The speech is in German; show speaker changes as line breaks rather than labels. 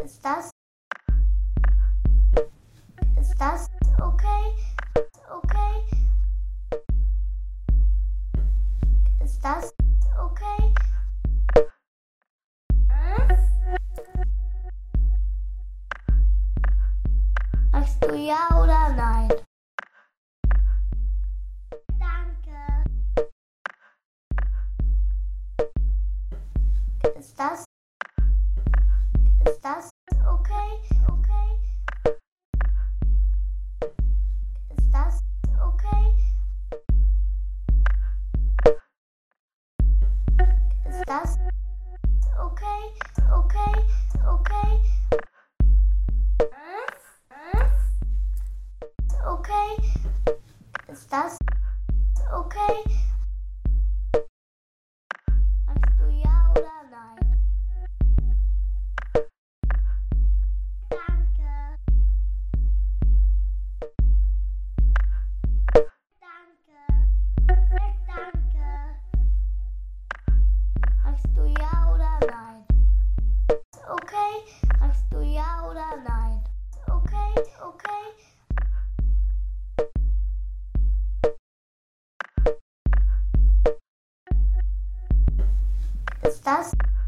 Ist das okay? Okay? Ist das okay? Sagst du ja oder nein? Danke. Ist das okay? Okay? Ist das okay? Ist das okay? Okay? Okay? Okay? Ist das okay? Sagst du ja oder nein? Danke. Danke. Danke. Sagst du ja oder nein? Okay? Sagst du ja oder nein? Okay? Okay? Ist das